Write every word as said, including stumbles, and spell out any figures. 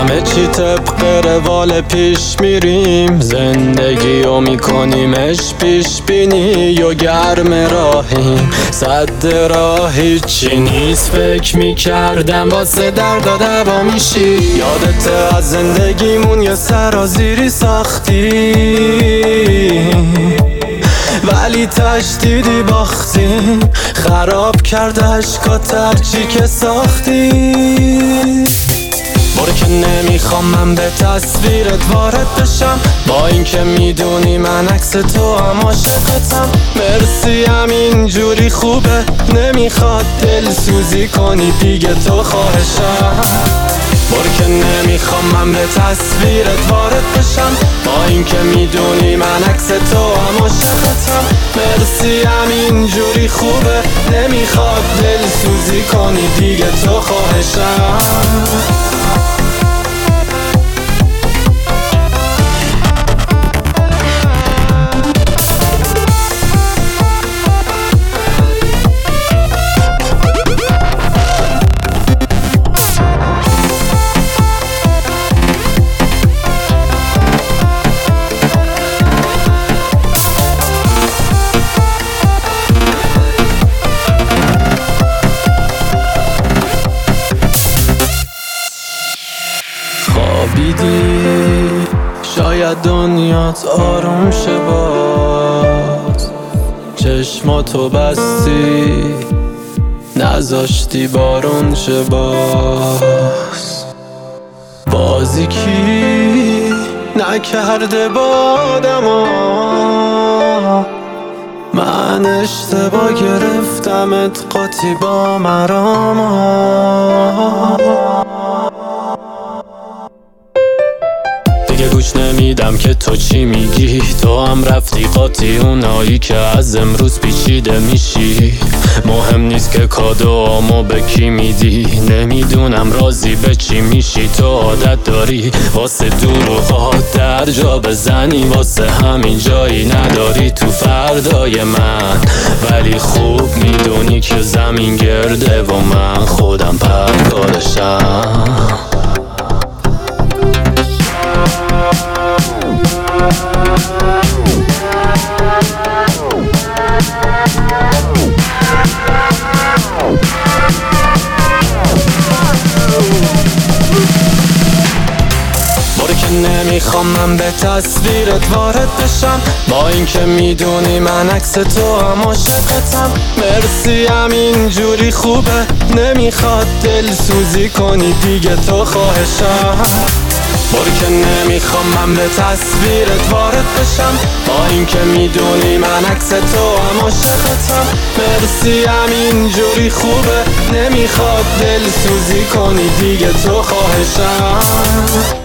همه چی طبق روال پیش میریم، زندگی رو میکنیمش پیش بینی و گرم راهیم، صد راه چی نیست. فکر میکردم واسه درد و دوا میشی، یادت از زندگیمون یه سرازیری ساختی ولی تشدیدی باختیم، خراب کرده عشقات هرچی که ساختی. برو که نمیخوام من به تصویرت وارد بشم، با این که میدونی من عکس تو هم عاشقتم. مرسی همین جوری خوبه، نمیخواد دل سوزی کنی دیگه تو خواهشم. برو که نمیخوام من به تصویرت وارد بشم، با این که میدونی من عکس تو هم عاشقتم. مرسی همین جوری خوبه، نمیخواد دل سوزی کنی دیگه تو خواهشم. خوابیدی شاید دنیات آروم شه باز، چشماتو بستی نذاشتی بارون شه باز. بازی کی نکرده با آدما، من اشتباه گرفتمت قاطی با مراما. دیگه گوش نمیدم که تو چی میگی، تو هم رفتی قاطی اونایی که از امروز پیچیده میشی. مهم نیست که کادوامو به کی میدی، نمیدونم راضی به چی میشی. تو عادت داری واسه دروغات در جا بزنی، واسه همین جایی نداری تو فردای من. ولی خوب میدونی که زمین گرده و من خودم پرگارشم. نمیخوام من به تصویرت وارد بشم، با این که میدونی من عکس تو هم عاشقتم. مرسی همین جوری خوبه، نمیخواد دل سوزی کنی دیگه تو خواهشم. برو که نمیخوام من به تصویرت وارد بشم، با این که میدونی من عکس تو هم عاشقتم. مرسی همین جوری خوبه، نمیخواد دل سوزی کنی دیگه تو خواهشم.